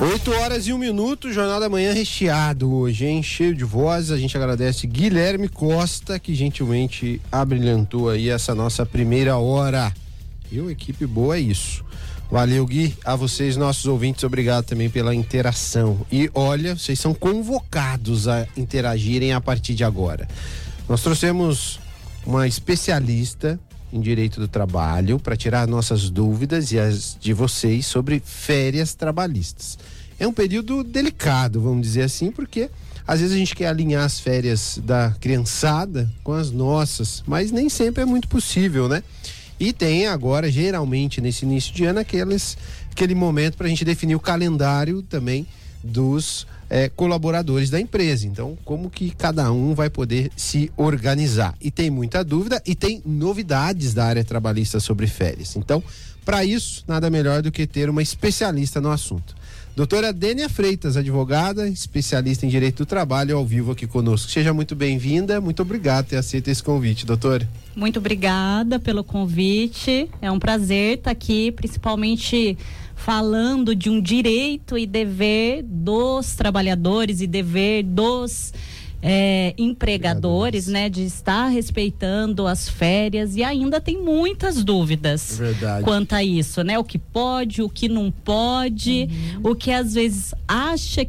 8h01, Jornal da Manhã recheado hoje, hein? Cheio de vozes. A gente agradece Guilherme Costa, que gentilmente abrilhantou aí essa nossa primeira hora. Equipe boa, é isso. Valeu, Gui. A vocês, nossos ouvintes, obrigado também pela interação. E olha, vocês são convocados a interagirem a partir de agora. Nós trouxemos uma especialista em direito do trabalho para tirar nossas dúvidas e as de vocês sobre férias trabalhistas. É um período delicado, vamos dizer assim, porque às vezes a gente quer alinhar as férias da criançada com as nossas, mas nem sempre é muito possível, né? E tem agora, geralmente, nesse início de ano, aquele momento para a gente definir o calendário também dos colaboradores da empresa. Então, como que cada um vai poder se organizar? E tem muita dúvida e tem novidades da área trabalhista sobre férias. Então, para isso, nada melhor do que ter uma especialista no assunto. Doutora Dênia Freitas, advogada, especialista em direito do trabalho, ao vivo aqui conosco. Seja muito bem-vinda, muito obrigado por ter aceito esse convite, doutora. Muito obrigada pelo convite, é um prazer estar aqui, principalmente falando de um direito e dever dos trabalhadores e dever dos empregadores, né, de estar respeitando as férias, e ainda tem muitas dúvidas quanto a isso, né, o que pode, o que não pode, o que às vezes acha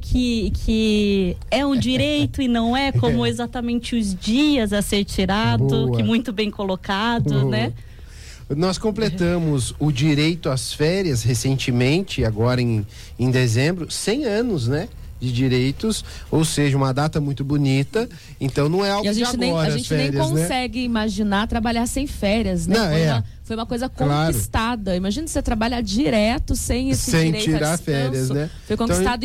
que é um direito e não é, como exatamente os dias a ser tirado, que muito bem colocado, né? Nós completamos o direito às férias recentemente, agora em dezembro, 100 anos, né? De direitos, ou seja, uma data muito bonita, então não é algo de agora. A gente nem consegue imaginar trabalhar sem férias, né? Não, foi uma coisa conquistada. Claro. Imagina você trabalhar direto sem esse direito tirar férias, né? Foi conquistado em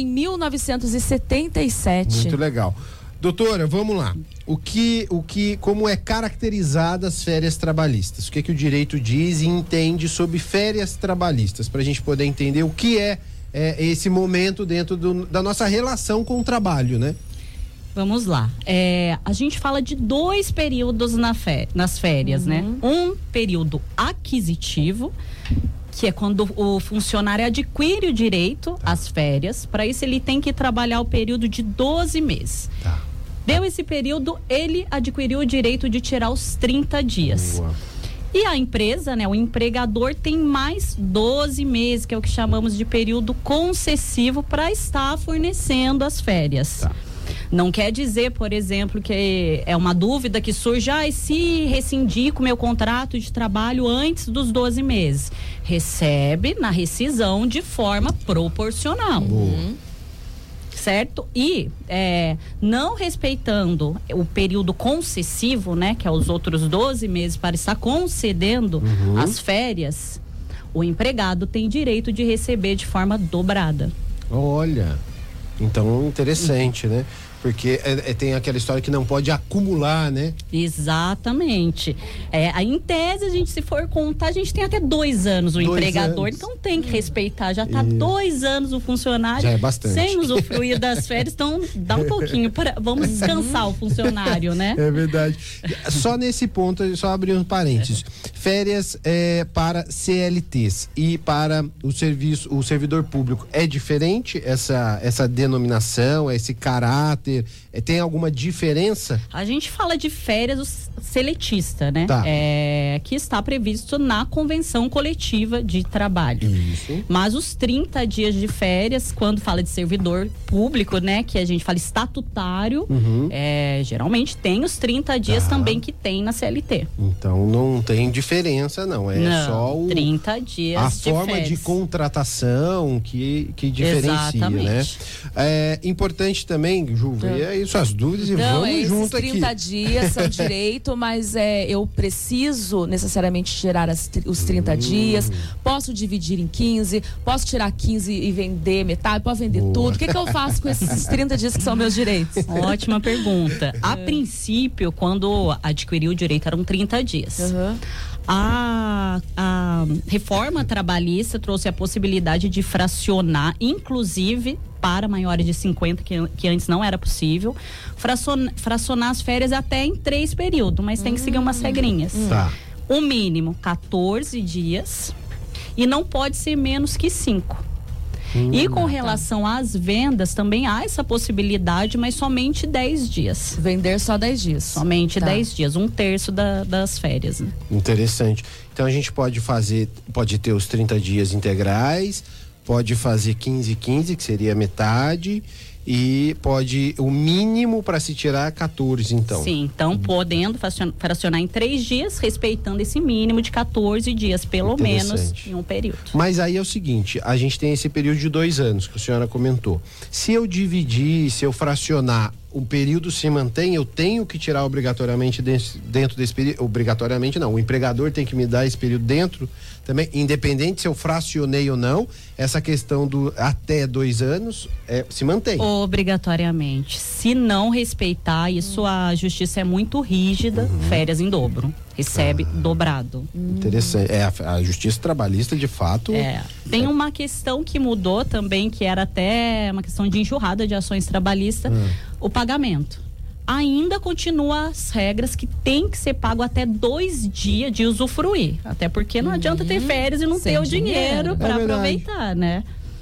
1977. Muito legal. Doutora, vamos lá. Como é caracterizada as férias trabalhistas? O que o direito diz e entende sobre férias trabalhistas, para a gente poder entender o que é esse momento dentro da nossa relação com o trabalho, né? Vamos lá. A gente fala de 2 períodos nas férias, né? Um período aquisitivo, que é quando o funcionário adquire o direito às férias. Para isso, ele tem que trabalhar o período de 12 meses. Deu esse período, ele adquiriu o direito de tirar os 30 dias. Boa. E a empresa, né, o empregador tem mais 12 meses, que é o que chamamos de período concessivo, para estar fornecendo as férias. Não quer dizer, por exemplo, que é uma dúvida que surge, e se rescindir com o meu contrato de trabalho antes dos 12 meses? Recebe na rescisão de forma proporcional. Certo? E não respeitando o período concessivo, né, que é os outros 12 meses para estar concedendo as férias, o empregado tem direito de receber de forma dobrada. Olha, então interessante, né? Porque tem aquela história que não pode acumular, né? Exatamente. Em tese, a gente, se for contar, a gente tem até 2 anos o empregador, então tem que respeitar. Já está 2 anos o funcionário. Já é bastante. Sem usufruir das férias, então dá um pouquinho vamos descansar o funcionário, né? É verdade. Só nesse ponto, só abrir um parênteses. Férias para CLTs e para o servidor público, é diferente essa denominação, esse caráter? Tem alguma diferença? A gente fala de férias seletista, né? Que está previsto na Convenção Coletiva de Trabalho. Isso. Mas os 30 dias de férias, quando fala de servidor público, né? Que a gente fala estatutário, geralmente tem os 30 dias também que tem na CLT. Então não tem diferença, não. Só 30 dias a de forma férias. de contratação que diferencia, exatamente, né? É importante também, Ju, ver aí suas dúvidas e vamos junto aqui. 30 dias são direito, mas eu preciso necessariamente tirar os 30 dias, posso dividir em 15, posso tirar 15 e vender metade, posso vender tudo. O que eu faço com esses 30 dias que são meus direitos? Ótima pergunta. A princípio, quando adquiriu o direito, eram 30 dias. A reforma trabalhista trouxe a possibilidade de fracionar, inclusive para maiores de 50, que antes não era possível, fracionar as férias até em 3 períodos, mas tem que seguir umas regrinhas. O mínimo 14 dias e não pode ser menos que 5. E com relação às vendas, também há essa possibilidade, mas somente 10 dias. Vender só 10 dias. Somente 10 dias, 1/3 das férias. Né? Interessante. Então a gente pode ter os 30 dias integrais, pode fazer 15, que seria metade, e o mínimo para se tirar 14, então. Sim, então podendo fracionar em 3 dias, respeitando esse mínimo de 14 dias, pelo menos, em um período. Mas aí é o seguinte, a gente tem esse período de 2 anos, que a senhora comentou. Se eu dividir, se eu fracionar, o período se mantém, eu tenho que tirar obrigatoriamente dentro desse período, obrigatoriamente não, o empregador tem que me dar esse período dentro também, independente se eu fracionei ou não, essa questão do até 2 anos se mantém. Obrigatoriamente. Se não respeitar, isso a justiça é muito rígida, férias em dobro. Recebe dobrado. Interessante. A justiça trabalhista, de fato. Tem uma questão que mudou também, que era até uma questão de enxurrada de ações trabalhistas, o pagamento. Ainda continua as regras que tem que ser pago até 2 dias de usufruir. Até porque não adianta ter férias e não ter o dinheiro para aproveitar, né?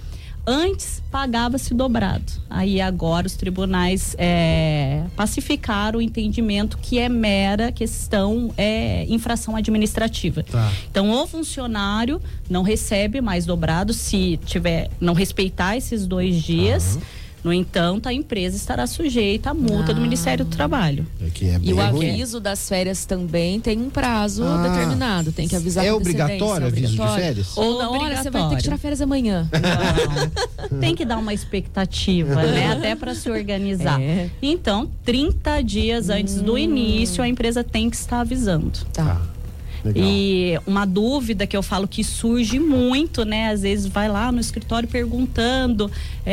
Antes pagava-se dobrado. Aí agora os tribunais pacificaram o entendimento que é mera questão, infração administrativa. Tá. Então o funcionário não recebe mais dobrado se não respeitar esses 2 dias. No entanto, a empresa estará sujeita à multa do Ministério do Trabalho. E o aviso das férias também tem um prazo determinado. Tem que avisar. É obrigatório o aviso de férias? Ou não, olha, você vai ter que tirar férias amanhã. Não. Tem que dar uma expectativa, né? Até para se organizar. Então, 30 dias antes do início, a empresa tem que estar avisando. Tá. Legal. E uma dúvida que eu falo que surge muito, né? Às vezes vai lá no escritório perguntando,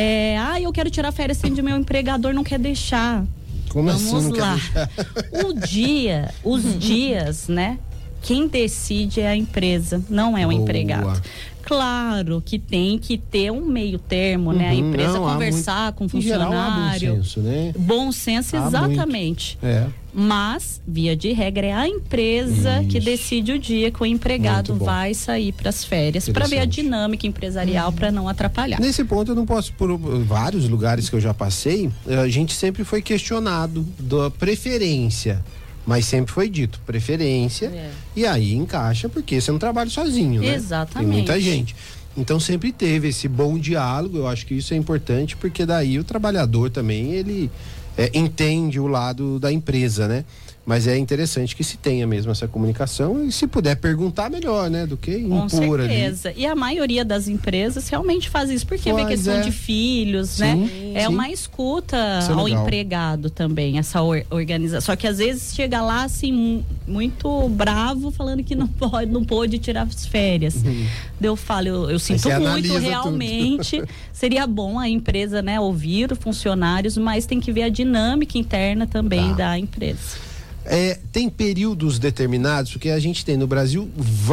eu quero tirar férias sem o meu empregador não quer deixar. Como Vamos assim, não lá. quer deixar? Os dias, né? Quem decide é a empresa, não é o empregado. Claro que tem que ter um meio termo, né? A empresa conversar com o funcionário. Em geral, há bom senso, né? Bom senso, exatamente. Mas, via de regra, é a empresa que decide o dia que o empregado vai sair para as férias, para ver a dinâmica empresarial, para não atrapalhar. Nesse ponto, eu não posso, por vários lugares que eu já passei, a gente sempre foi questionado da preferência. Mas sempre foi dito, preferência, e aí encaixa, porque você não trabalha sozinho, né? Exatamente. Tem muita gente. Então sempre teve esse bom diálogo, eu acho que isso é importante, porque daí o trabalhador também, ele entende o lado da empresa, né? Mas é interessante que se tenha mesmo essa comunicação e se puder perguntar melhor, né? Do que impor ali. Com certeza. E a maioria das empresas realmente faz isso, porque vê questão de filhos, né? Uma escuta ao empregado também, essa organização. Só que às vezes chega lá assim, muito bravo, falando que não pôde tirar as férias. Eu falo, eu sinto muito, realmente. Seria bom a empresa, né, ouvir os funcionários, mas tem que ver a dinâmica interna também da empresa. Tem períodos determinados, porque a gente tem no Brasil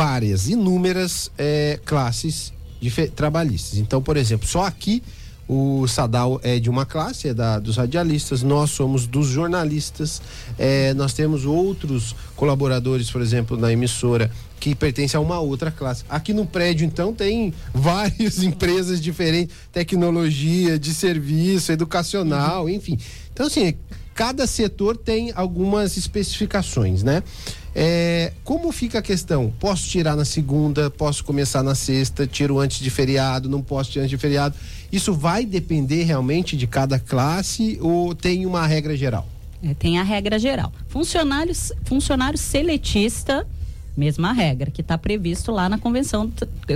inúmeras classes trabalhistas. Então, por exemplo, só aqui o Sadal é de uma classe, dos radialistas, nós somos dos jornalistas, nós temos outros colaboradores, por exemplo, na emissora, que pertencem a uma outra classe. Aqui no prédio, então, tem várias empresas diferentes, tecnologia, de serviço, educacional, enfim. Então, assim, cada setor tem algumas especificações, né? Como fica a questão? Posso tirar na segunda, posso começar na sexta, tiro antes de feriado, não posso tirar antes de feriado. Isso vai depender realmente de cada classe ou tem uma regra geral? Tem a regra geral. Funcionário seletista, mesma regra, que está previsto lá na convenção.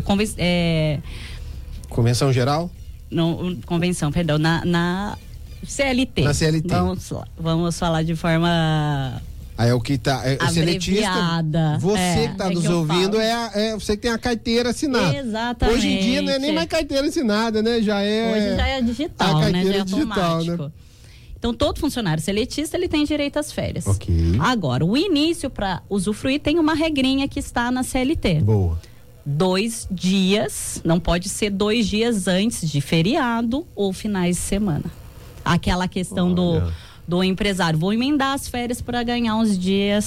Convenção geral? Não, convenção, perdão, na CLT. Na CLT. Vamos falar de forma Aí é o que tá. É seletista. Você que tá nos ouvindo é você que tem a carteira assinada. Exatamente. Hoje em dia não é nem mais carteira assinada, né? Hoje já é digital, a carteira né? Já é digital, automático. Né? Então, todo funcionário seletista, ele tem direito às férias. Ok. Agora, o início para usufruir tem uma regrinha que está na CLT. Boa. 2 dias, não pode ser 2 dias antes de feriado ou finais de semana. Aquela questão do empresário, vou emendar as férias para ganhar uns dias,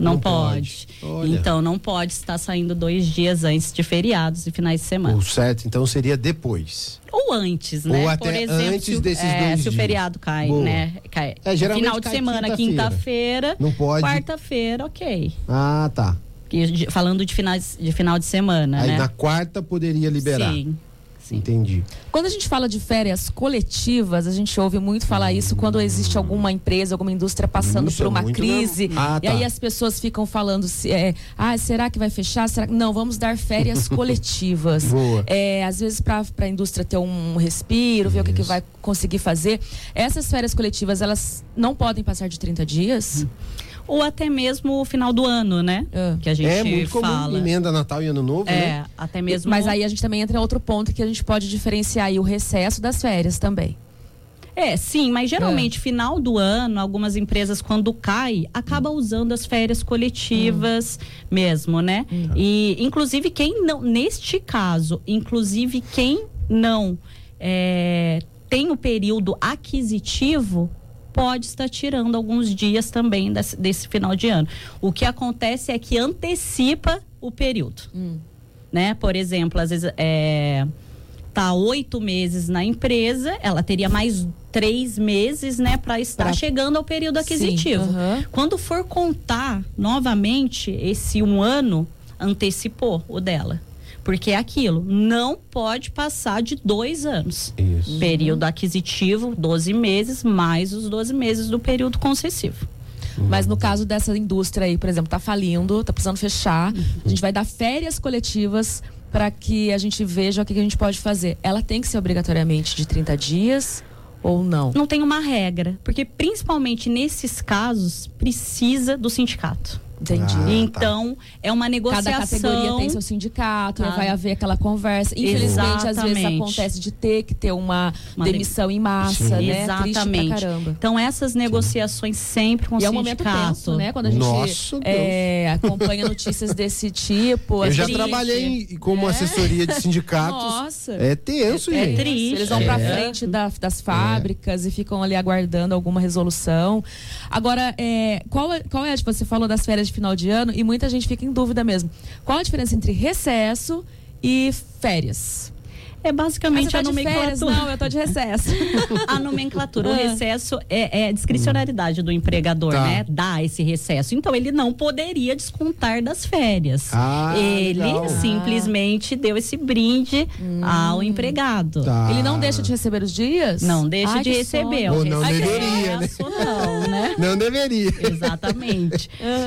Não pode. Olha. Então não pode estar saindo 2 dias antes de feriados e finais de semana. O certo, então, seria depois. Ou antes, né? Ou até por exemplo, antes desses 2 dias. Se o feriado cai, Boa. né? Cai. Geralmente Final de cai semana, quinta-feira. Não pode. Quarta-feira, ok. Ah, tá. Falando de final de semana, Aí né? na quarta poderia liberar. Sim. Entendi. Quando a gente fala de férias coletivas, a gente ouve muito falar isso quando existe alguma empresa, alguma indústria passando por uma crise. E aí as pessoas ficam falando, será que vai fechar? Não, vamos dar férias coletivas. Boa. Às vezes para a indústria ter um respiro, ver o que vai conseguir fazer. Essas férias coletivas, elas não podem passar de 30 dias? Ou até mesmo o final do ano, né? Que a gente muito fala. Comum, emenda Natal e Ano Novo, né? Até mesmo. Mas aí a gente também entra em outro ponto que a gente pode diferenciar aí o recesso das férias também. Sim, mas geralmente final do ano, algumas empresas quando cai, acabam usando as férias coletivas mesmo, né? E inclusive quem não, neste caso, inclusive quem não tem o período aquisitivo, pode estar tirando alguns dias também desse final de ano. O que acontece é que antecipa o período, né? Por exemplo, às vezes tá 8 meses na empresa, ela teria mais 3 meses, né, para estar chegando ao período aquisitivo. Quando for contar novamente esse 1 ano, antecipou o dela. Porque é aquilo, não pode passar de 2 anos. Isso. Período aquisitivo, 12 meses, mais os 12 meses do período concessivo. Mas no caso dessa indústria aí, por exemplo, tá falindo, tá precisando fechar, a gente vai dar férias coletivas para que a gente veja o que a gente pode fazer. Ela tem que ser obrigatoriamente de 30 dias ou não? Não tem uma regra, porque principalmente nesses casos precisa do sindicato. Entendi. Então, é uma negociação. Cada categoria tem seu sindicato, vai haver aquela conversa. Infelizmente, às vezes acontece de ter que ter uma demissão em massa, né? Exatamente. Triste pra caramba. Então, essas negociações sempre com o sindicato. E é um momento tenso, né? Quando a gente acompanha notícias desse tipo. Eu já trabalhei como assessoria de sindicatos. Nossa. É tenso, gente. É triste. Eles vão pra frente das fábricas e ficam ali aguardando alguma resolução. Agora, qual é, você falou das férias de final de ano e muita gente fica em dúvida mesmo. Qual a diferença entre recesso e férias? É basicamente a nomenclatura. Não, eu tô de recesso. A nomenclatura, o recesso é a discricionariedade do empregador, né? Dar esse recesso. Então, ele não poderia descontar das férias. Ele simplesmente deu esse brinde ao empregado. Ele não deixa de receber os dias? Não deixa de receber. Ou não deveria, né? Não, né? Não deveria. Exatamente.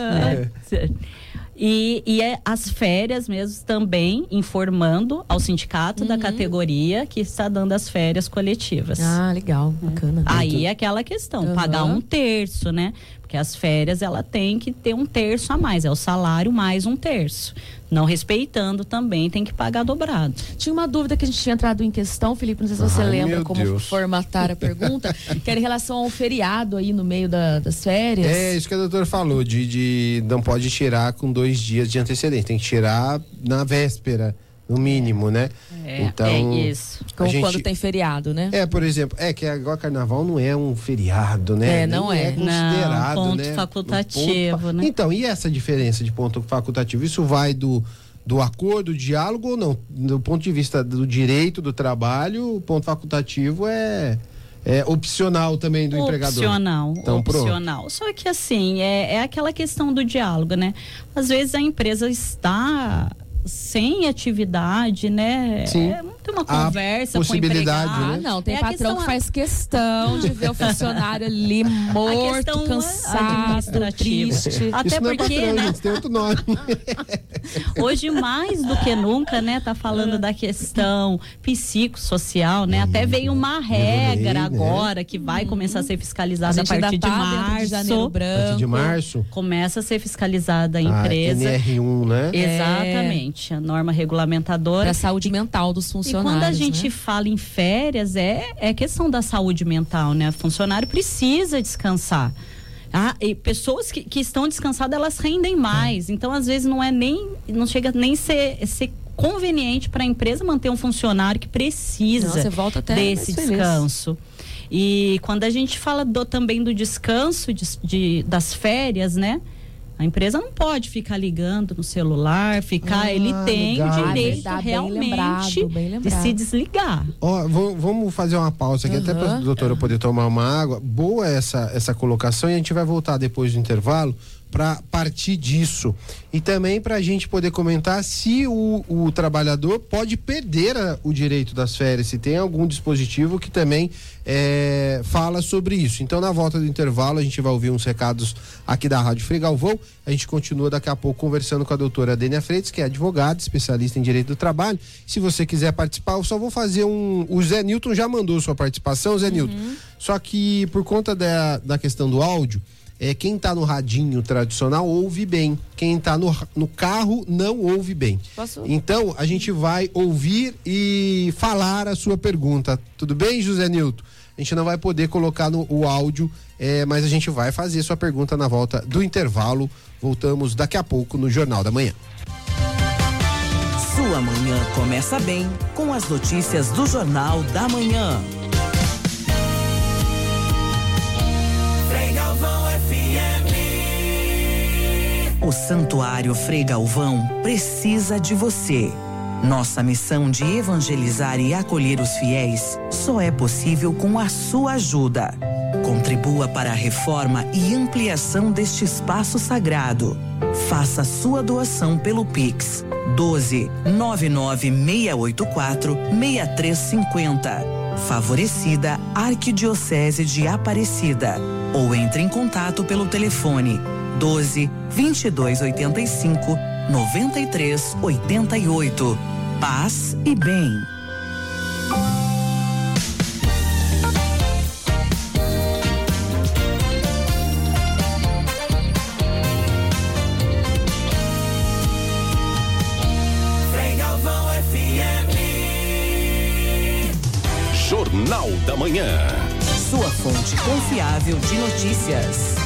E as férias mesmo também informando ao sindicato da categoria que está dando as férias coletivas. Ah, legal, bacana. Aí é aquela questão, pagar 1/3, né? Porque as férias ela tem que ter 1/3 a mais, é o salário mais 1/3. Não respeitando também tem que pagar dobrado. Tinha uma dúvida que a gente tinha entrado em questão, Felipe, não sei se você lembra como formatar a pergunta, que era em relação ao feriado aí no meio das férias. É isso que a doutora falou, de não pode tirar com 2 dias de antecedência, tem que tirar na véspera, no mínimo, né? Então, é isso. Como quando tem feriado, né? Por exemplo, que agora carnaval não é um feriado, né? Não é considerado, ponto né? facultativo, né? Então, e essa diferença de ponto facultativo? Isso vai do acordo, do diálogo ou não? Do ponto de vista do direito do trabalho, o ponto facultativo é opcional também do empregador. Então, opcional. Só que assim, é aquela questão do diálogo, né? Às vezes a empresa está sem atividade, né? Sim. Não tem uma conversa com o empregado. Né? Não, tem patrão que faz questão de ver o funcionário ali morto, cansado, triste. Até isso porque, não é patrão, gente, tem outro nome. Hoje, mais do que nunca, né? Tá falando da questão psicossocial, né? Até veio uma regra agora que vai começar a ser fiscalizada a partir de março. De janeiro branco. A partir de março? Começa a ser fiscalizada a empresa. NR1, né? Exatamente. A norma regulamentadora. Para a saúde mental dos funcionários. E quando a gente fala em férias, é questão da saúde mental, né? O funcionário precisa descansar. E pessoas que estão descansadas, elas rendem mais. Então, às vezes, não chega nem ser conveniente para a empresa manter um funcionário que precisa desse descanso. E quando a gente fala também do descanso das férias, né? A empresa não pode ficar ligando no celular, ele tem legal. o direito realmente bem lembrado. de se desligar. Vamos fazer uma pausa aqui, até para a doutora poder tomar uma água. Boa essa colocação, e a gente vai voltar depois do intervalo para partir disso. E também para a gente poder comentar se o trabalhador pode perder o direito das férias, se tem algum dispositivo que também fala sobre isso. Então, na volta do intervalo, a gente vai ouvir uns recados aqui da Rádio Frei Galvão. A gente continua daqui a pouco conversando com a doutora Dênia Freitas, que é advogada, especialista em direito do trabalho. Se você quiser participar, eu só vou fazer o Zé Nilton já mandou sua participação, Zé Nilton. Só que por conta da questão do áudio, quem está no radinho tradicional ouve bem, quem está no carro não ouve bem. Então a gente vai ouvir e falar a sua pergunta, tudo bem, José Nilton? A gente não vai poder colocar o áudio, mas a gente vai fazer sua pergunta na volta do intervalo. Voltamos daqui a pouco no Jornal da Manhã. Sua manhã começa bem com as notícias do Jornal da Manhã. O Santuário Frei Galvão precisa de você. Nossa missão de evangelizar e acolher os fiéis só é possível com a sua ajuda. Contribua para a reforma e ampliação deste espaço sagrado. Faça sua doação pelo Pix 12-99684-6350. Favorecida Arquidiocese de Aparecida. Ou entre em contato pelo telefone 12-2285-9388. Paz e bem. Jornal da Manhã. Sua fonte confiável de notícias.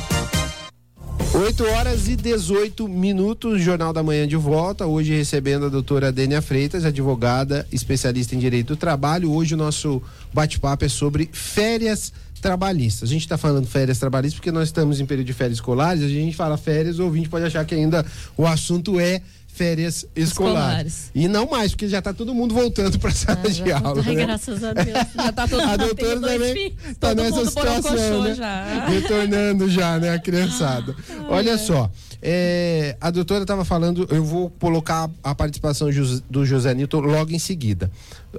8h18, Jornal da Manhã de volta. Hoje recebendo a doutora Dênia Freitas, advogada, especialista em direito do trabalho. Hoje o nosso bate-papo é sobre férias trabalhistas. A gente está falando férias trabalhistas porque nós estamos em período de férias escolares. A gente fala férias, o ouvinte pode achar que ainda o assunto é férias escolares. E não mais, porque já está todo mundo voltando para a sala de aula. Ai, né? graças a Deus. Já tá todo A doutora também está nessa situação, né? já. Retornando já, né, a criançada. Olha só, a doutora estava falando, eu vou colocar a participação do José Nilton logo em seguida.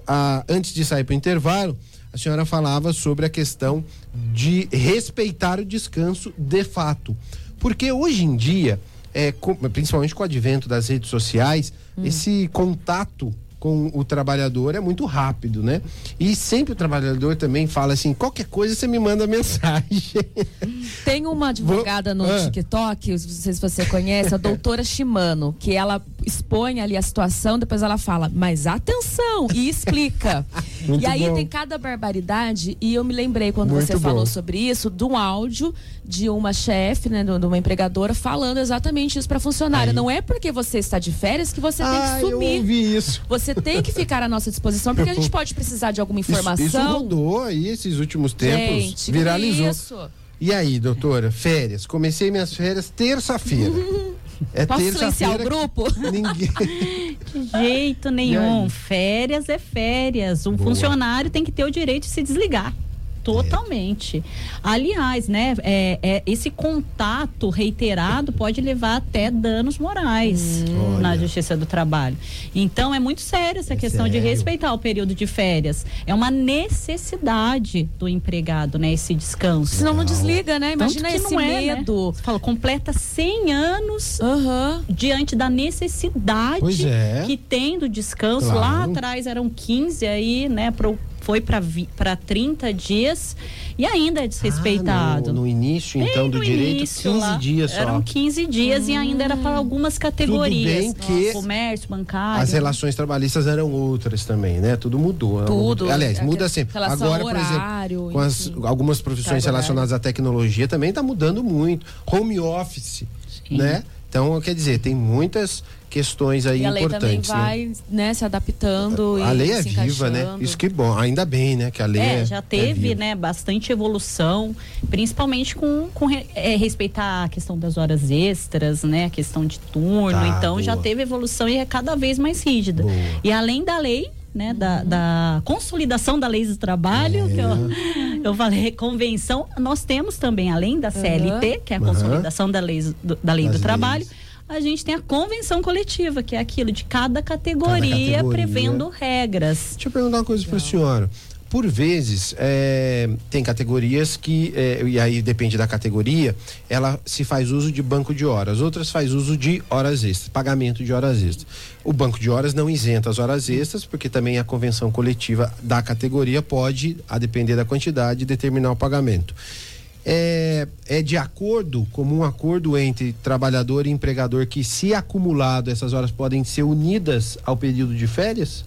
Antes de sair para o intervalo, a senhora falava sobre a questão de respeitar o descanso de fato. Porque hoje em dia, principalmente com o advento das redes sociais, esse contato com o trabalhador é muito rápido, né? E sempre o trabalhador também fala assim, qualquer coisa você me manda mensagem. Tem uma advogada no TikTok, não sei se você conhece, a doutora Shimano, que ela expõe ali a situação, depois ela fala, mas atenção, e explica. E aí tem cada barbaridade, e eu me lembrei quando você falou sobre isso, de um áudio de uma chefe, né, de uma empregadora, falando exatamente isso para funcionária. Não é porque você está de férias que você tem que sumir. Eu ouvi isso. Você tem que ficar à nossa disposição, porque a gente pode precisar de alguma informação. Isso rodou aí esses últimos tempos, gente, viralizou. Isso. E aí, doutora, férias? Comecei minhas férias terça-feira. Posso silenciar o grupo? Ninguém... De jeito nenhum. Férias é férias. Um funcionário tem que ter o direito de se desligar. Totalmente. Aliás, né, esse contato reiterado pode levar até danos morais na Justiça do Trabalho. Então, é muito sério essa questão de respeitar o período de férias. É uma necessidade do empregado, né, esse descanso. Senão não desliga, né? Imagina esse medo. Né? Você fala, completa 100 anos diante da necessidade que tem do descanso. Claro. Lá atrás eram 15 aí, né, foi para 30 dias e ainda é desrespeitado. No início, então, do direito, 15 dias só. Eram 15 dias e ainda era para algumas categorias. Tudo bem que comércio, bancário. As relações trabalhistas eram outras também, né? Tudo mudou. Tudo. Aliás, muda sempre. Agora, horário, por exemplo, com algumas profissões relacionadas à tecnologia também está mudando muito. Home office, né? Então, quer dizer, tem muitas questões aí e a lei importantes, também vai, né, se adaptando. A lei é se viva, né? Isso que bom, ainda bem, né, que a lei já teve, né, bastante evolução, principalmente com respeitar a questão das horas extras, né, a questão de turno, então já teve evolução e é cada vez mais rígida. Boa. E além da lei, né, da consolidação da lei do trabalho, que eu falei, convenção, nós temos também, além da CLT, que é a consolidação da lei do trabalho, a gente tem a convenção coletiva, que é aquilo de cada categoria prevendo regras. Deixa eu perguntar uma coisa para a senhora. Por vezes, tem categorias que, e aí depende da categoria, ela se faz uso de banco de horas, outras faz uso de horas extras, pagamento de horas extras. O banco de horas não isenta as horas extras, porque também a convenção coletiva da categoria pode, a depender da quantidade, determinar o pagamento. É de acordo, comum acordo entre trabalhador e empregador, que, se acumulado, essas horas podem ser unidas ao período de férias?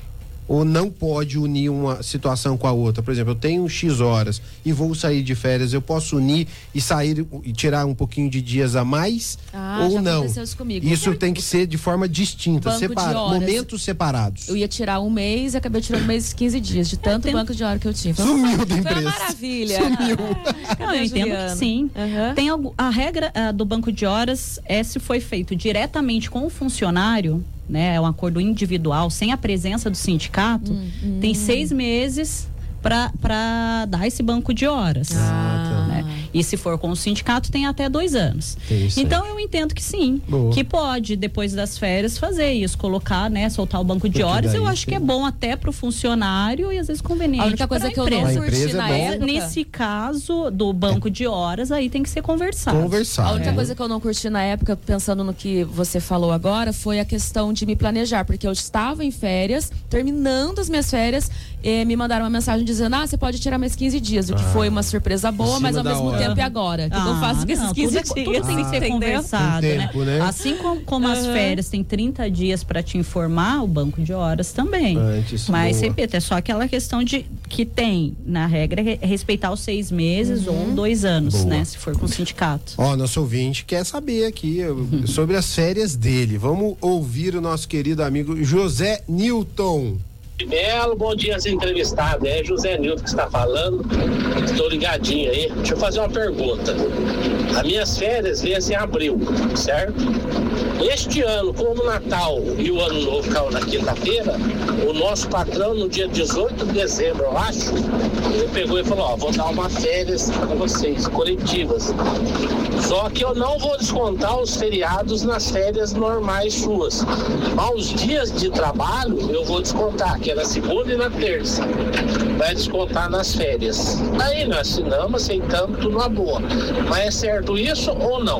Ou não pode unir uma situação com a outra? Por exemplo, eu tenho X horas e vou sair de férias, eu posso unir e sair e tirar um pouquinho de dias a mais? Ou já não? aconteceu isso comigo. Isso tem que ser de forma distinta, momentos separados. Eu ia tirar um mês e acabei tirando um mês e 15 dias, de tanto banco de hora que eu tinha. Sumiu da empresa. Foi uma maravilha. Sumiu. Não, eu entendo que sim. Tem a regra do banco de horas se foi feito diretamente com o funcionário, né, é um acordo individual, sem a presença do sindicato, tem 6 meses para dar esse banco de horas. Né? E se for com o sindicato, tem até 2 anos. Então eu entendo que sim, que pode, depois das férias, fazer isso, colocar, né, soltar o banco de horas. Eu acho que é bom até para o funcionário e às vezes conveniente. A única coisa que eu não curti na época, nesse caso do banco de horas, aí tem que ser conversado. A única coisa que eu não curti na época, pensando no que você falou agora, foi a questão de me planejar, porque eu estava em férias, terminando as minhas férias, me mandaram uma mensagem dizendo: você pode tirar mais 15 dias, o que foi uma surpresa boa, mas ao mesmo tempo, e agora? O que eu faço com esses 15 dias? Tudo tem que ser conversado, tempo, né? Assim como as férias tem 30 dias para te informar, o banco de horas também. Mas, repito, é só aquela questão de que tem, na regra, respeitar os 6 meses ou 2 anos, né? Se for com o sindicato. Nosso ouvinte quer saber aqui sobre as férias dele. Vamos ouvir o nosso querido amigo José Newton. Belo, bom dia, ser entrevistado. É José Nilton que está falando. Estou ligadinho aí. Deixa eu fazer uma pergunta. As minhas férias vencem em abril, certo? Este ano, como o Natal e o Ano Novo caiu na quinta-feira, o nosso patrão, no dia 18 de dezembro, eu acho, ele pegou e falou: vou dar uma férias para vocês, coletivas. Só que eu não vou descontar os feriados nas férias normais suas. Aos dias de trabalho, eu vou descontar, que é na segunda e na terça. Vai descontar nas férias. Aí nós assinamos, aceitamos, tudo na boa. Mas é certo isso ou não?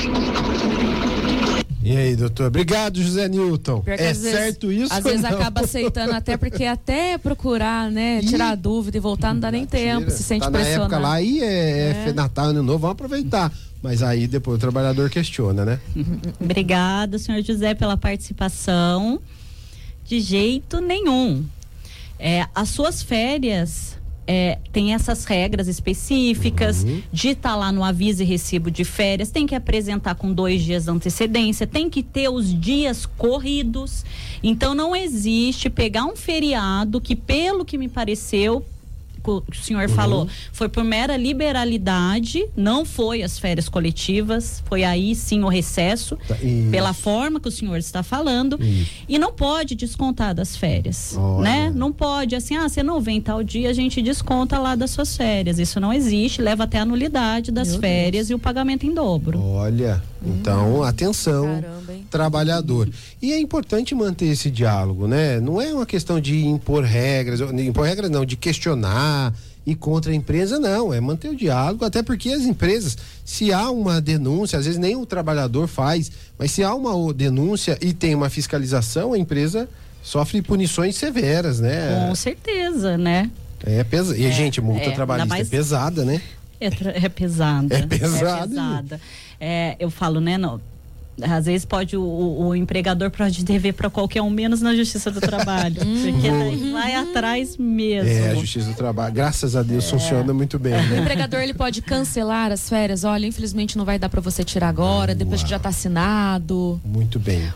E aí, doutor? Obrigado, José Newton. Certo isso? Às vezes acaba aceitando, até porque até procurar, né, tirar a dúvida e voltar, não dá nem tempo, se sente pressionado. Na época lá, aí Natal, Ano Novo, vamos aproveitar. Mas aí depois o trabalhador questiona, né? Obrigada, senhor José, pela participação. De jeito nenhum. As suas férias tem essas regras específicas de estar lá no aviso e recibo de férias, tem que apresentar com 2 dias de antecedência, tem que ter os dias corridos. Então não existe pegar um feriado que, pelo que me pareceu, o senhor falou, foi por mera liberalidade, não foi as férias coletivas, foi aí sim o recesso, pela forma que o senhor está falando, e não pode descontar das férias, né? Não pode, assim, você não vem tal dia, a gente desconta lá das suas férias, isso não existe, leva até a nulidade das férias e o pagamento em dobro. Olha, então, atenção, trabalhador. E é importante manter esse diálogo, né? Não é uma questão de impor regras não, de questionar e contra a empresa, não, é manter o diálogo, até porque as empresas, se há uma denúncia, às vezes nem o trabalhador faz, mas se há uma denúncia e tem uma fiscalização, a empresa sofre punições severas, né? Com certeza, né? E, gente, multa trabalhista é pesada, né? É pesada. É pesada. Eu falo, né, Às vezes o empregador pode dever para qualquer um, menos na Justiça do Trabalho. Porque daí vai atrás mesmo. A Justiça do Trabalho, graças a Deus, funciona muito bem. O Né? empregador, ele pode cancelar as férias. Olha, infelizmente não vai dar para você tirar agora, depois que já tá assinado. Muito bem.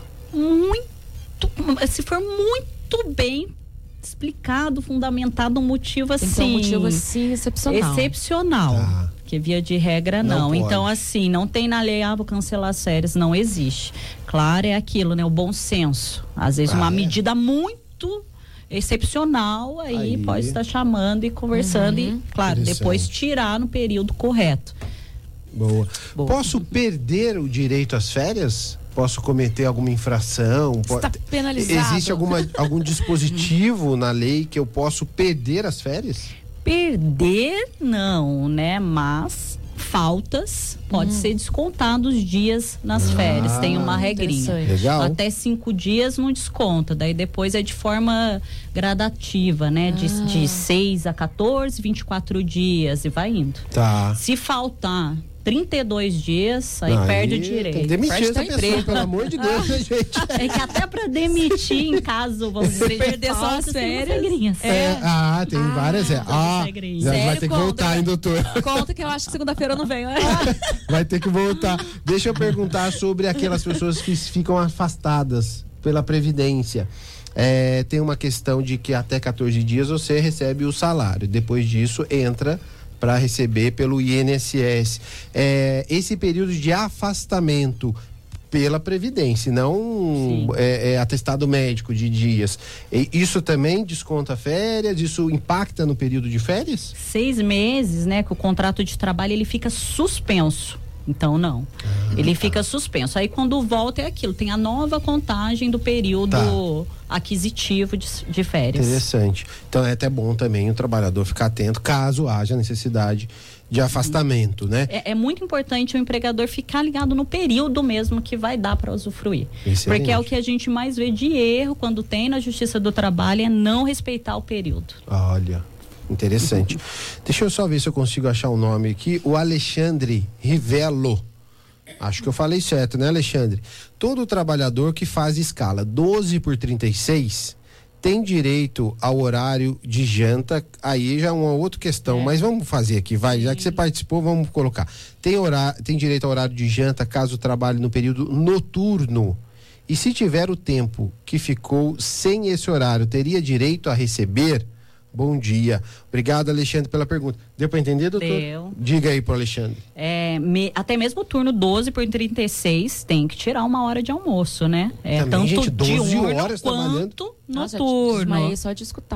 Se for muito bem explicado, fundamentado, um motivo assim. Então, um motivo assim excepcional. Excepcional. Que via de regra não. Então, pode. assim, não tem na lei, vou cancelar as férias, não existe. Claro, é aquilo, né? O bom senso. Às vezes uma medida muito excepcional, aí pode estar chamando e conversando e, claro, depois tirar no período correto. Boa. Posso perder o direito às férias? Posso cometer alguma infração? Está penalizado. Existe algum dispositivo na lei que eu posso perder as férias? Perder, não, né? Mas faltas, pode ser descontado os dias nas férias. Tem uma regrinha. Legal. Até 5 dias não desconta. Daí depois é de forma gradativa, né? De 6 a 14, 24 dias e vai indo. Tá. Se faltar 32 dias, aí perde o direito. Tem que demitir Perde essa teu pessoa, emprego. pelo amor de Deus, né, gente? É que até pra demitir em caso, vamos dizer, Perder só as férias. Tem várias. regrinhas. Já vai Sério, ter que conta, voltar, né? hein, doutor? Conta que eu acho que segunda-feira eu não venho. Vai ter que voltar. Deixa eu perguntar sobre aquelas pessoas que ficam afastadas pela Previdência. Tem uma questão de que até 14 dias você recebe o salário. Depois disso, entra para receber pelo INSS. Esse período de afastamento pela Previdência, não atestado médico de dias. Isso também desconta férias? Isso impacta no período de férias? 6 meses, né? Que o contrato de trabalho ele fica suspenso. Então, não. Ele fica suspenso. Aí, quando volta, é aquilo. Tem a nova contagem do período aquisitivo de férias. Interessante. Então, é até bom também o trabalhador ficar atento, caso haja necessidade de afastamento, né? É muito importante o empregador ficar ligado no período mesmo que vai dar para usufruir. Excelente. Porque é o que a gente mais vê de erro quando tem na Justiça do Trabalho, é não respeitar o período. Olha... Interessante. Deixa eu só ver se eu consigo achar o nome aqui. O Alexandre Rivelo. Acho que eu falei certo, né, Alexandre? Todo trabalhador que faz escala 12/36 tem direito ao horário de janta. Aí já é uma outra questão, mas vamos fazer aqui, vai. Já que você participou, vamos colocar. Tem direito ao horário de janta caso trabalhe no período noturno. E se tiver o tempo que ficou sem esse horário, teria direito a receber? Bom dia. Obrigado, Alexandre, pela pergunta. Deu para entender, doutor? Deu. Diga aí pro Alexandre. Até mesmo o turno 12/36 tem que tirar 1 hora de almoço, né? Também, tanto gente, 12 diurno horas trabalhando. quanto Nossa, noturno. desmaiei só de escutar.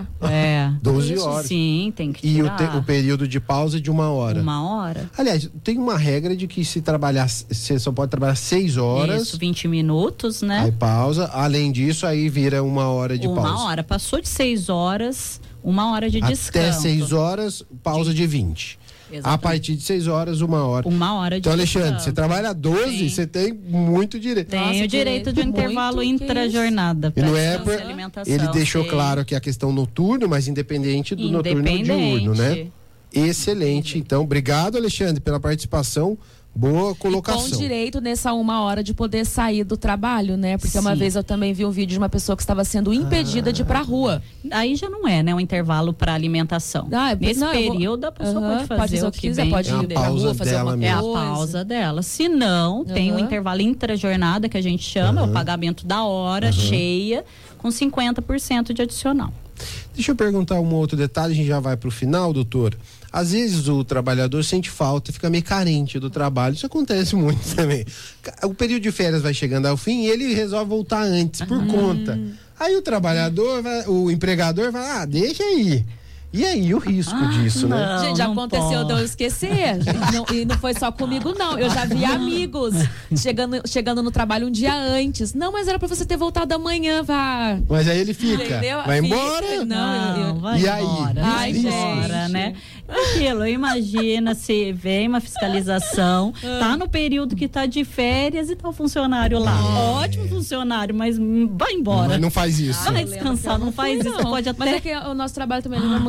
12 horas. Sim, tem que E tirar. o período de pausa é de 1 hora. 1 hora. Aliás, tem uma regra de que se trabalhar, você só pode trabalhar 6 horas. Isso, 20 minutos, né? Aí pausa. Além disso, aí vira 1 hora de pausa. 1 hora. Passou de 6 horas, 1 hora de descanso. Até 6 horas, pausa de 20. Exatamente. A partir de 6 horas, 1 hora. 1 hora de Então, Alexandre, descanso. você trabalha 12, Sim. você tem muito direito. Tem Nossa, o direito de um muito, intervalo que intra-jornada. E não é para por... descanso e alimentação. Ele deixou Sim. claro que a questão noturno, mas independente do noturno e diurno, né? Excelente. Então, obrigado, Alexandre, pela participação. Boa colocação. E com direito nessa 1 hora de poder sair do trabalho, né? Porque uma Sim. vez eu também vi um vídeo de uma pessoa que estava sendo impedida de ir pra rua. Aí já não é, né? Um intervalo para alimentação. Nesse período, a pessoa pode fazer o que quiser, bem pode É a ir pra pausa rua, fazer dela uma mesmo. É a coisa. pausa dela. Se não, tem um intervalo intra-jornada que a gente chama, é o pagamento da hora cheia, com 50% de adicional. Deixa eu perguntar um outro detalhe, a gente já vai pro final, doutor. Às vezes o trabalhador sente falta, fica meio carente do trabalho. Isso acontece muito também. O período de férias vai chegando ao fim e ele resolve voltar antes, por conta. Aí o trabalhador, o empregador vai, deixa aí. E aí o risco disso, né? Não, Gente, já não aconteceu de eu pode. esquecer. E não foi só comigo, não. Eu já vi amigos chegando no trabalho um dia antes. Não, mas era pra você ter voltado amanhã, vá. Mas aí ele fica, Entendeu? vai Fica. Não. Não, vai E aí? embora. Ai, Vai embora, gente. né? Aquilo, imagina se vem uma fiscalização, tá no período que tá de férias e tá o funcionário lá. Ótimo funcionário, mas vai embora. Mas não faz isso. Vai descansar, não faz isso. Pode Mas é até... que o nosso trabalho também não é muito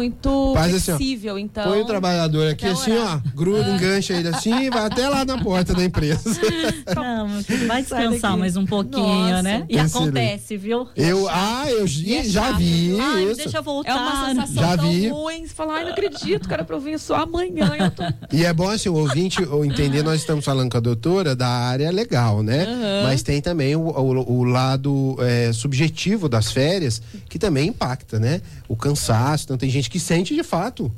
muito flexível, assim, ó, então... põe o trabalhador aqui assim, ó, gruda, engancha ele assim e vai até lá na porta da empresa. Não, vai descansar mais um pouquinho, né? E acontece, viu? Eu já vi isso. Deixa eu voltar. É uma sensação já tão vi. ruim. Você fala, não acredito, cara, pra eu vir só amanhã. E é bom assim, o ouvinte entender, nós estamos falando com a doutora da área legal, né? Mas tem também o lado subjetivo das férias, que também impacta, né? O cansaço, então tem gente que sente de fato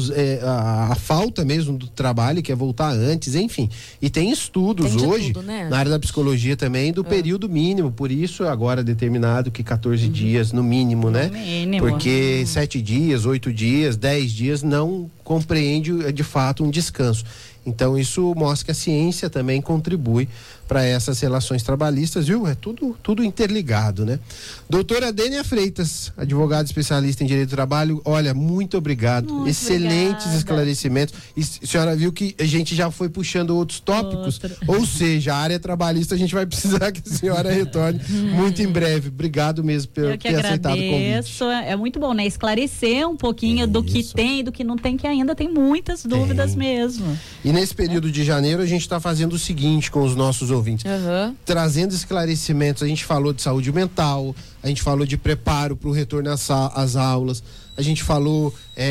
a falta mesmo do trabalho, quer voltar antes, enfim. E tem estudos hoje, tudo, né? Na área da psicologia também, do período mínimo, por isso agora determinado que 14 dias no mínimo, né? Mínimo. Porque 7 dias, 8 dias, 10 dias não compreende de fato um descanso. Então isso mostra que a ciência também contribui para essas relações trabalhistas, viu? É tudo interligado, né? Doutora Dênia Freitas, advogada especialista em direito do trabalho, olha, muito obrigado. Muito excelentes obrigada. esclarecimentos. E a senhora viu que a gente já foi puxando outros tópicos, ou seja, a área trabalhista a gente vai precisar que a senhora retorne muito em breve. Obrigado mesmo por ter aceitado o convite. É muito bom, né? Esclarecer um pouquinho do que tem e do que não tem, que ainda tem muitas dúvidas mesmo. E nesse período de janeiro a gente está fazendo o seguinte com os nossos ouvintes, trazendo esclarecimentos. A gente falou de saúde mental, a gente falou de preparo para o retorno às aulas, a gente falou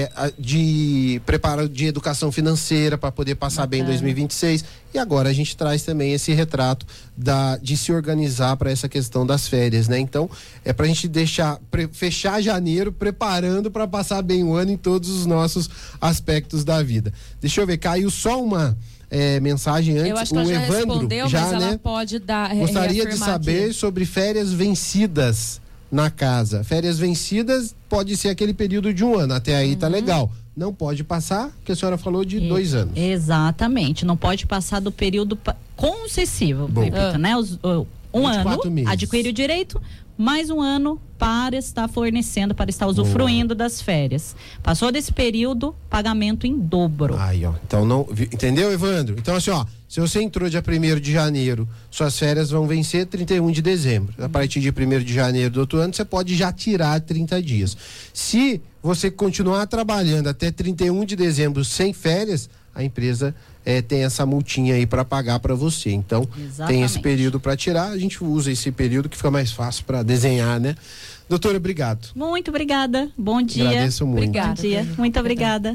de preparo de educação financeira para poder passar bem em 2026, e agora a gente traz também esse retrato de se organizar para essa questão das férias, né? Então é para a gente fechar janeiro preparando para passar bem o ano em todos os nossos aspectos da vida. Deixa eu ver, caiu só uma mensagem antes. Eu acho que ela já respondeu, mas ela pode dar. Gostaria de saber sobre férias vencidas na casa. Férias vencidas pode ser aquele período de um ano, até aí tá legal. Não pode passar, que a senhora falou de 2 anos. Exatamente, não pode passar do período concessivo, repito, né? Um ano, meses. Adquire o direito, mais um ano para estar fornecendo, para estar usufruindo das férias. Passou desse período, pagamento em dobro. Aí, ó. Então não, entendeu, Evandro? Então assim, ó, se você entrou dia 1º de janeiro, suas férias vão vencer 31 de dezembro. A partir de 1º de janeiro do outro ano, você pode já tirar 30 dias. Se você continuar trabalhando até 31 de dezembro sem férias, a empresa tem essa multinha aí para pagar para você. Então, tem esse período para tirar. A gente usa esse período que fica mais fácil para desenhar, né? Doutora, obrigado. Muito obrigada. Bom dia. Agradeço muito. Obrigada. Bom dia. Muito obrigada.